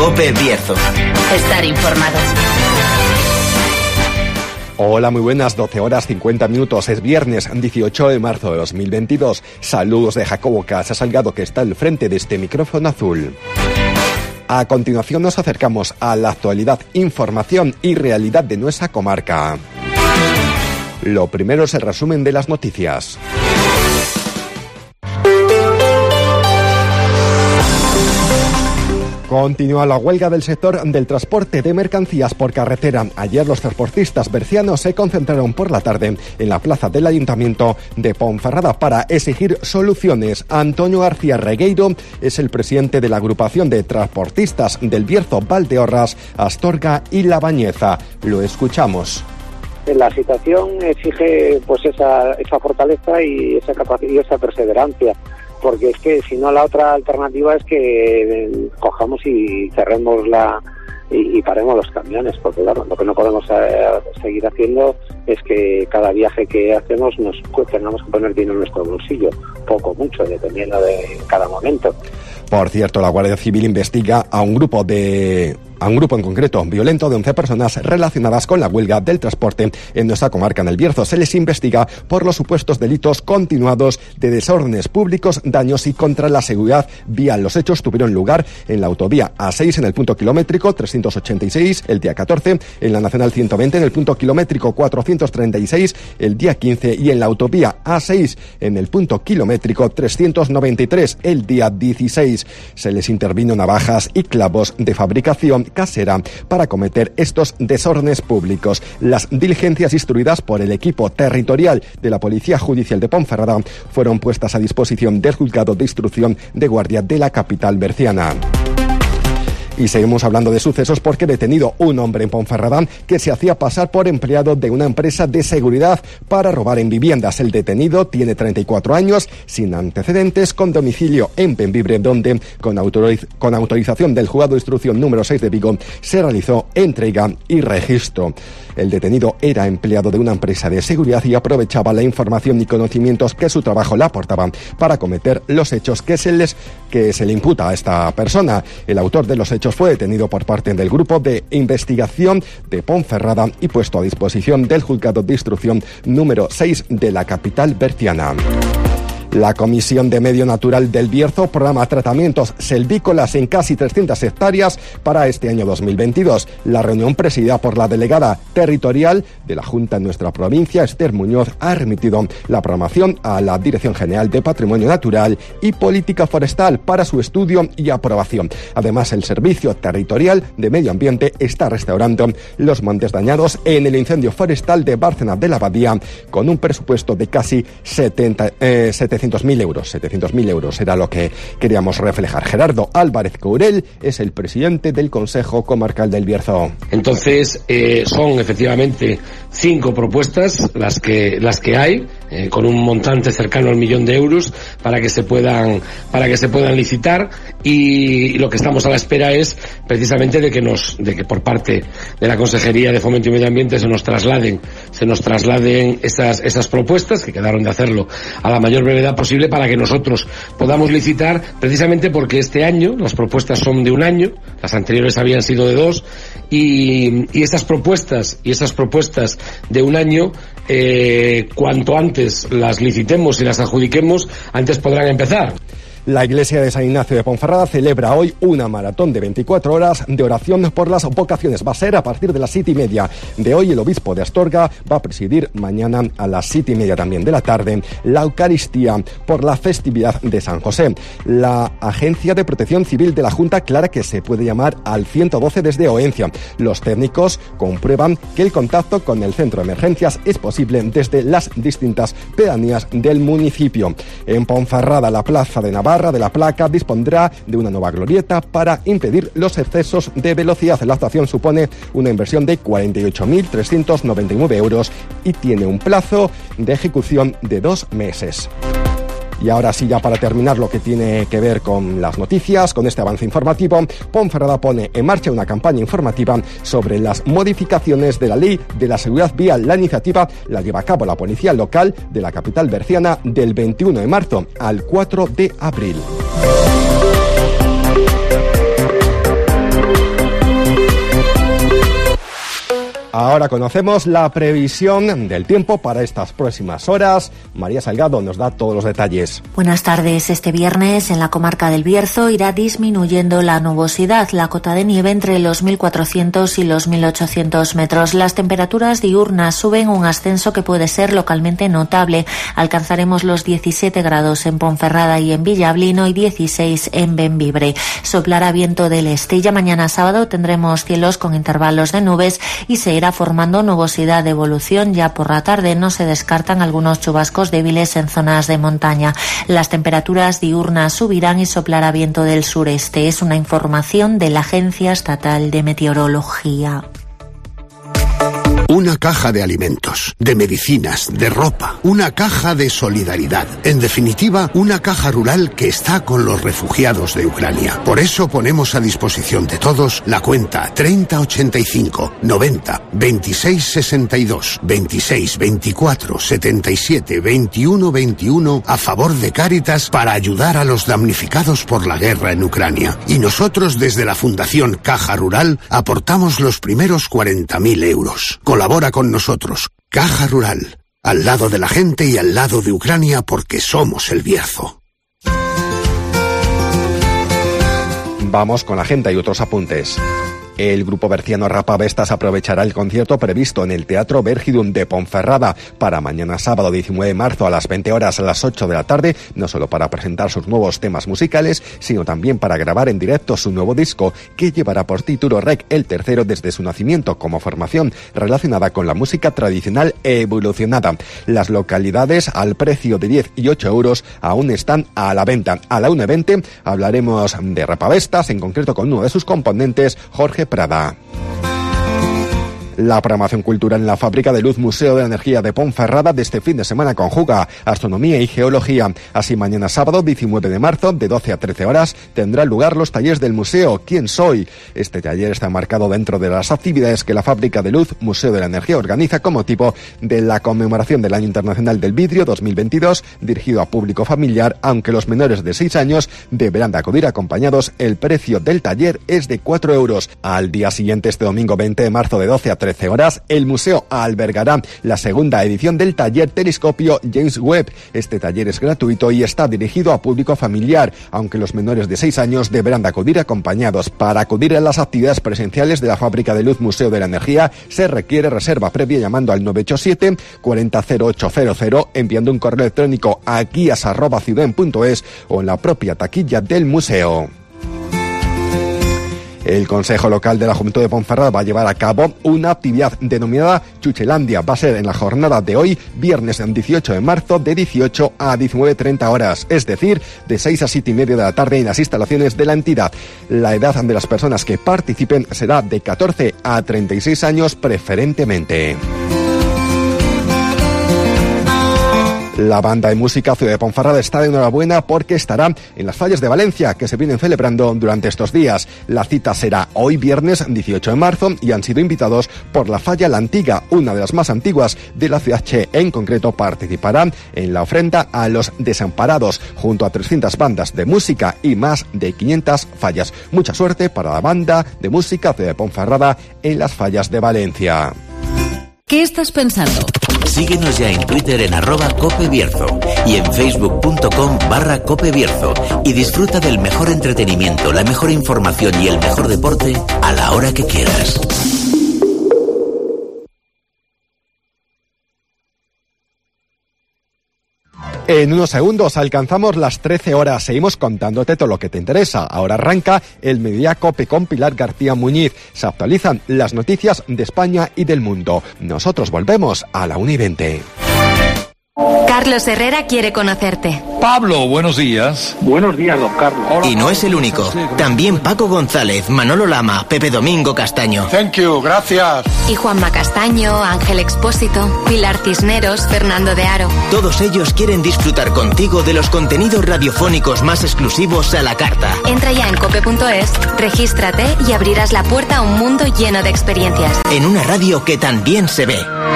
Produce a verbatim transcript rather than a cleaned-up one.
COPE Bierzo. Estar informado. Hola, muy buenas, doce horas cincuenta minutos, es viernes dieciocho de marzo de dos mil veintidós. Saludos de Jacobo Casa Salgado, que está al frente de este micrófono azul. A continuación nos acercamos a la actualidad, información y realidad de nuestra comarca. Lo primero es el resumen de las noticias. Continúa la huelga del sector del transporte de mercancías por carretera. Ayer los transportistas bercianos se concentraron por la tarde en la plaza del Ayuntamiento de Ponferrada para exigir soluciones. Antonio García Regueiro es el presidente de la agrupación de transportistas del Bierzo, Valdeorras, Astorga y La Bañeza. Lo escuchamos. La situación exige pues esa, esa fortaleza y esa capacidad y esa perseverancia. Porque es que si no, la otra alternativa es que cojamos y cerremos la y, y paremos los camiones, porque claro, lo que no podemos eh, seguir haciendo es que cada viaje que hacemos nos tengamos que poner dinero en nuestro bolsillo, poco mucho, dependiendo de cada momento. Por cierto, la Guardia Civil investiga a un grupo de... a un grupo en concreto violento de once personas relacionadas con la huelga del transporte en nuestra comarca, en el Bierzo. Se les investiga por los supuestos delitos continuados de desórdenes públicos, daños y contra la seguridad vial. Los hechos tuvieron lugar en la autovía A seis en el punto kilométrico trescientos ochenta y seis el día catorce, en la nacional ciento veinte en el punto kilométrico cuatrocientos treinta y seis el día quince y en la autovía A seis en el punto kilométrico trescientos noventa y tres el día dieciséis. Se les intervino navajas y clavos de fabricación casera para cometer estos desórdenes públicos. Las diligencias instruidas por el equipo territorial de la Policía Judicial de Ponferrada fueron puestas a disposición del Juzgado de Instrucción de Guardia de la capital berciana. Y seguimos hablando de sucesos porque detenido un hombre en Ponferrada que se hacía pasar por empleado de una empresa de seguridad para robar en viviendas. El detenido tiene treinta y cuatro años, sin antecedentes, con domicilio en Bembibre, donde con, autoriz- con autorización del Juzgado de Instrucción número seis de Vigo se realizó entrega y registro. El detenido era empleado de una empresa de seguridad y aprovechaba la información y conocimientos que su trabajo le aportaba para cometer los hechos que se les que se le imputa a esta persona. El autor de los hechos fue detenido por parte del Grupo de Investigación de Ponferrada y puesto a disposición del Juzgado de Instrucción número seis de la capital berciana. La Comisión de Medio Natural del Bierzo programa tratamientos selvícolas en casi trescientas hectáreas para este año dos mil veintidós. La reunión, presidida por la delegada territorial de la Junta en nuestra provincia, Esther Muñoz, ha remitido la programación a la Dirección General de Patrimonio Natural y Política Forestal para su estudio y aprobación. Además, el Servicio Territorial de Medio Ambiente está restaurando los montes dañados en el incendio forestal de Bárcena de la Abadía con un presupuesto de casi setenta, eh, setecientos mil euros. setecientos mil euros era lo que queríamos reflejar. Gerardo Álvarez Courel es el presidente del Consejo Comarcal del Bierzo. Entonces, eh, son efectivamente cinco propuestas las que las que hay, eh, con un montante cercano al millón de euros para que se puedan para que se puedan licitar, y, y lo que estamos a la espera es precisamente de que nos de que por parte de la Consejería de Fomento y Medio Ambiente se nos trasladen se nos trasladen esas esas propuestas, que quedaron de hacerlo a la mayor brevedad posible para que nosotros podamos licitar, precisamente porque este año las propuestas son de un año, las anteriores habían sido de dos, y, y estas propuestas y esas propuestas de un año, eh, cuanto antes las licitemos y las adjudiquemos, antes podrán empezar. La Iglesia de San Ignacio de Ponferrada celebra hoy una maratón de veinticuatro horas de oración por las vocaciones. Va a ser a partir de las siete y media de hoy. El obispo de Astorga va a presidir mañana a las siete y media también de la tarde la Eucaristía por la festividad de San José. La Agencia de Protección Civil de la Junta aclara que se puede llamar al ciento doce desde Oencia. Los técnicos comprueban que el contacto con el centro de emergencias es posible desde las distintas pedanías del municipio. En Ponferrada, la plaza de Navarra de la Placa dispondrá de una nueva glorieta para impedir los excesos de velocidad. La actuación supone una inversión de cuarenta y ocho mil trescientos noventa y nueve euros y tiene un plazo de ejecución de dos meses. Y ahora sí, ya para terminar lo que tiene que ver con las noticias, con este avance informativo, Ponferrada pone en marcha una campaña informativa sobre las modificaciones de la Ley de la Seguridad Vial. La iniciativa la lleva a cabo la Policía Local de la capital berciana del veintiuno de marzo al cuatro de abril. Ahora conocemos la previsión del tiempo para estas próximas horas. María Salgado nos da todos los detalles. Buenas tardes. Este viernes en la comarca del Bierzo irá disminuyendo la nubosidad, la cota de nieve entre los mil cuatrocientos y los mil ochocientos metros. Las temperaturas diurnas suben un ascenso que puede ser localmente notable. Alcanzaremos los diecisiete grados en Ponferrada y en Villablino y dieciséis en Bembibre. Soplará viento del este y ya mañana sábado tendremos cielos con intervalos de nubes y se irá formando nubosidad de evolución. Ya por la tarde no se descartan algunos chubascos débiles en zonas de montaña. Las temperaturas diurnas subirán y soplará viento del sureste. Es una información de la Agencia Estatal de Meteorología. Una caja de alimentos, de medicinas, de ropa, una caja de solidaridad. En definitiva, una caja rural que está con los refugiados de Ucrania. Por eso ponemos a disposición de todos la cuenta treinta ochenta y cinco noventa veintiséis sesenta y dos veintiséis veinticuatro setenta y siete veintiuno veintiuno a favor de Cáritas para ayudar a los damnificados por la guerra en Ucrania. Y nosotros desde la Fundación Caja Rural aportamos los primeros cuarenta mil euros. Colabora con nosotros. Caja Rural. Al lado de la gente y al lado de Ucrania porque somos el Bierzo. Vamos con la agenda y otros apuntes. El grupo berciano Rapavestas aprovechará el concierto previsto en el Teatro Vergidum de Ponferrada para mañana sábado diecinueve de marzo a las veinte horas a las ocho de la tarde, no solo para presentar sus nuevos temas musicales, sino también para grabar en directo su nuevo disco, que llevará por título Rec, el tercero desde su nacimiento, como formación relacionada con la música tradicional evolucionada. Las localidades al precio de diez y ocho euros aún están a la venta. A la una veinte hablaremos de Rapavestas, en concreto con uno de sus componentes, Jorge Prada. La programación cultural en la Fábrica de Luz Museo de la Energía de Ponferrada de este fin de semana conjuga astronomía y geología. Así mañana sábado diecinueve de marzo de doce a trece horas tendrán lugar los talleres del museo ¿Quién soy? Este taller está marcado dentro de las actividades que la Fábrica de Luz Museo de la Energía organiza como motivo de la conmemoración del Año Internacional del Vidrio dos mil veintidós, dirigido a público familiar, aunque los menores de seis años deberán de acudir acompañados. El precio del taller es de cuatro euros. Al día siguiente, este domingo veinte de marzo de doce a trece horas, el museo albergará la segunda edición del taller Telescopio James Webb. Este taller es gratuito y está dirigido a público familiar, aunque los menores de seis años deberán de acudir acompañados. Para acudir a las actividades presenciales de la Fábrica de Luz Museo de la Energía se requiere reserva previa llamando al nueve ocho siete cuarenta cero ocho cero cero, enviando un correo electrónico a guías arroba ciuden punto es o en la propia taquilla del museo. El Consejo Local de la Juventud de Ponferrada va a llevar a cabo una actividad denominada Chuchelandia. Va a ser en la jornada de hoy, viernes dieciocho de marzo, de dieciocho a diecinueve treinta horas, es decir, de seis a siete y media de la tarde en las instalaciones de la entidad. La edad de las personas que participen será de catorce a treinta y seis años preferentemente. La banda de música Ciudad de Ponferrada está de enhorabuena porque estará en las fallas de Valencia que se vienen celebrando durante estos días. La cita será hoy viernes dieciocho de marzo y han sido invitados por la Falla La Antiga, una de las más antiguas de la ciudad che. En concreto participarán en la ofrenda a los desamparados junto a trescientas bandas de música y más de quinientas fallas. Mucha suerte para la banda de música Ciudad de Ponferrada en las fallas de Valencia. ¿Qué estás pensando? Síguenos ya en Twitter en arroba copebierzo y en facebook.com barra copebierzo y disfruta del mejor entretenimiento, la mejor información y el mejor deporte a la hora que quieras. En unos segundos alcanzamos las trece horas. Seguimos contándote todo lo que te interesa. Ahora arranca el Mediodía Cope con Pilar García Muñiz. Se actualizan las noticias de España y del mundo. Nosotros volvemos a la una y veinte. Carlos Herrera quiere conocerte. Pablo, buenos días. Buenos días, don Carlos. Hola. Y no es el único. También Paco González, Manolo Lama, Pepe Domingo Castaño. Thank you, gracias. Y Juanma Castaño, Ángel Expósito, Pilar Cisneros, Fernando de Aro. Todos ellos quieren disfrutar contigo de los contenidos radiofónicos más exclusivos a la carta. Entra ya en cope punto es, regístrate y abrirás la puerta a un mundo lleno de experiencias. En una radio que también se ve.